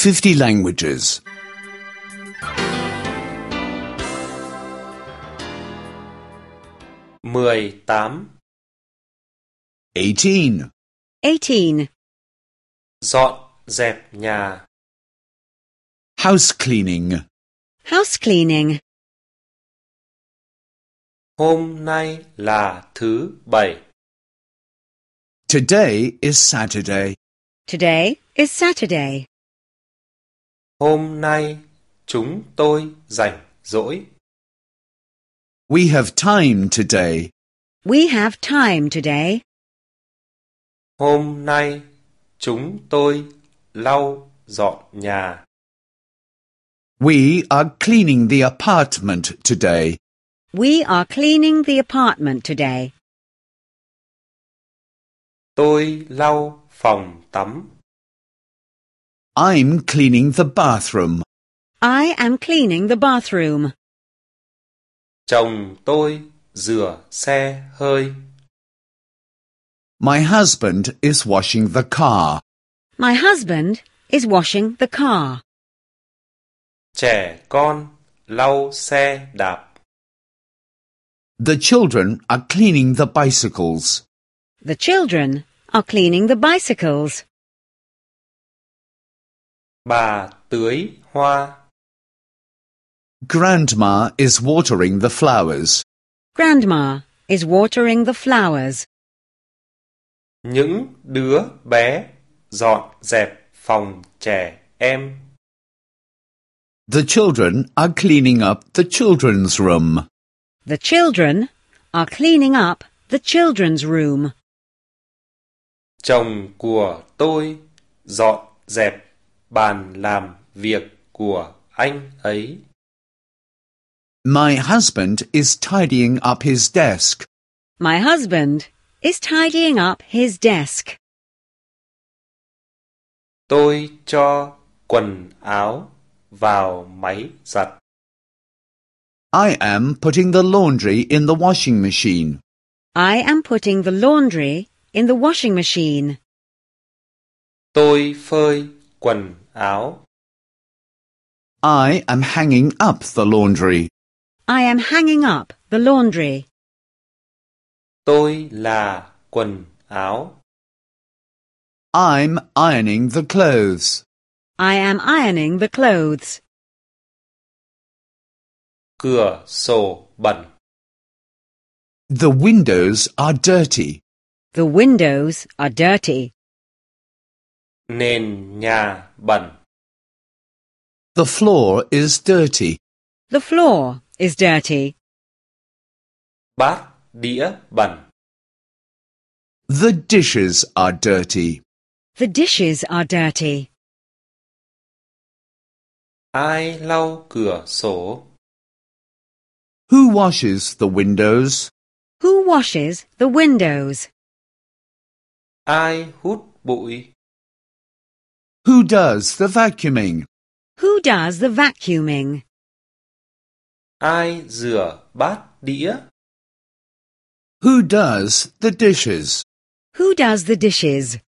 50 languages. 18. 18. 18. Dọn dẹp nhà. House cleaning. House cleaning. Hôm nay là thứ Bảy. Today is Saturday. Today is Saturday. Hôm nay chúng tôi rảnh rỗi. We have time today. We have time today. Hôm nay chúng tôi lau dọn nhà. We are cleaning the apartment today. We are cleaning the apartment today. Tôi lau phòng tắm. I'm cleaning the bathroom. I am cleaning the bathroom. Chồng tôi rửa xe hơi. My husband is washing the car. My husband is washing the car. Trẻ con lau xe đạp. The children are cleaning the bicycles. The children are cleaning the bicycles. Bà tưới hoa. Grandma is watering the flowers. Grandma is watering the flowers. Những đứa bé dọn dẹp phòng trẻ em. The children are cleaning up the children's room. The children are cleaning up the children's room. Chồng của tôi dọn dẹp bàn làm việc của anh ấy. My husband is tidying up his desk. My husband is tidying up his desk. Tôi cho quần áo vào máy giặt. I am putting the laundry in the washing machine. I am putting the laundry in the washing machine. Tôi phơi quần áo. I am hanging up the laundry. I am hanging up the laundry. Tôi là quần áo. I'm ironing the clothes. I am ironing the clothes. Cửa sổ bẩn. The windows are dirty. The windows are dirty. Nền nhà bẩn. The floor is dirty. The floor is dirty. Bát đĩa bẩn. The dishes are dirty. The dishes are dirty. Ai lau cửa sổ? Who washes the windows? Who washes the windows? Ai hút bụi? Who does the vacuuming? Who does the vacuuming? Ai rửa bát đĩa? Who does the dishes? Who does the dishes?